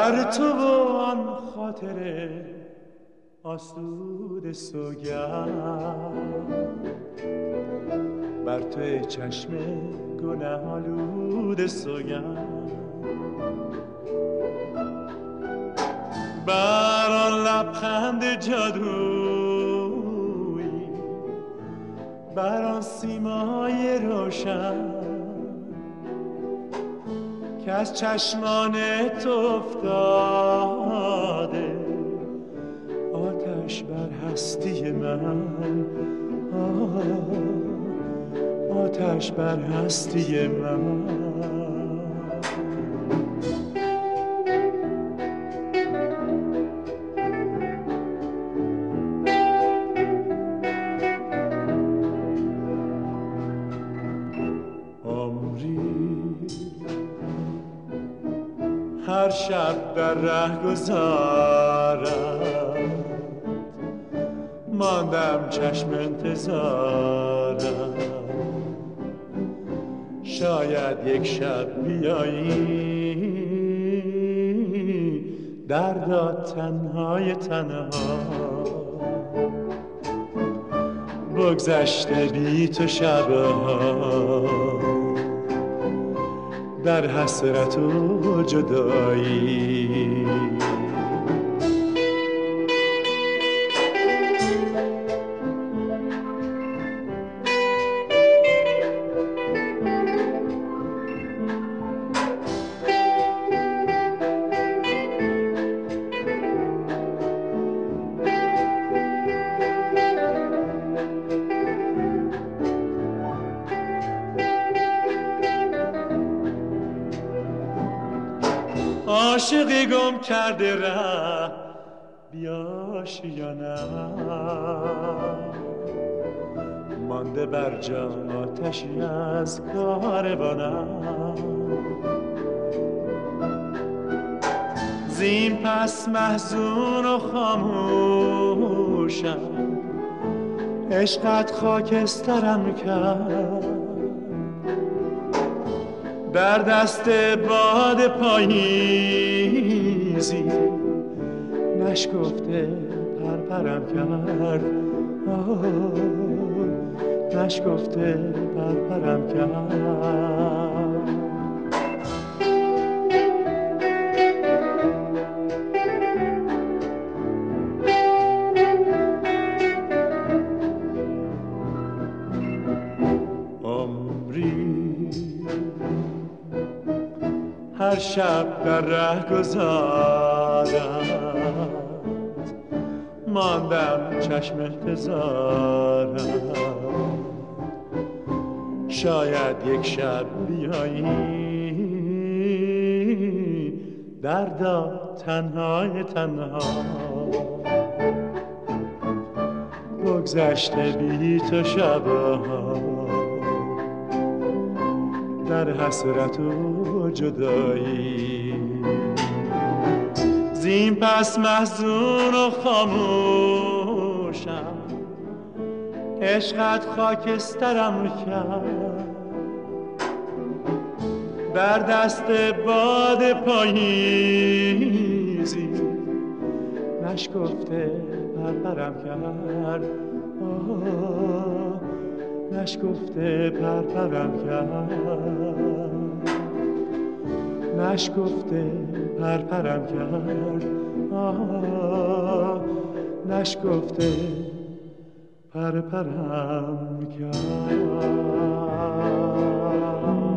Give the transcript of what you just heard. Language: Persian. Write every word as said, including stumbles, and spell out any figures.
بر تو و آن خاطر آسود سوگند، بر توی چشم گناه آلود سوگند، بر آن لبخند جادویی، بر آن سیمای روشن که از چشمان تو افتاده، آتش بر هستی من، آتش بر هستی من. هر شب در ره گذارم، ماندم چشم انتظارم، شاید یک شب بیایی دردا تنهای تنها، بگذشته بی تو شبها در حسرت و جدایی. عاشقی گم کرده ره بیاشیانم، مانده بر جا آتشی از کاروانم، زین پس محزون و خاموشم، عشقت خاکسترم کرد، در دست باد پاییزی نشکفته پرپرم کرد، نشکفته پرپرم کرد. هر شب در ره گذارم، ماندم چشم انتظارم، شاید یک شب بیایی دردا تنهای تنها، بگذشته بی تو شبها در حسرت و جدایی. زین پس محزون و خاموشم، عشقت خاکسترم کرد، در دست باد پاییزی نشکفته پرپرم کرد، نشکفته پرپرم کرد، نشکفته پرپرم کرد، نشکفته پرپرم کرد.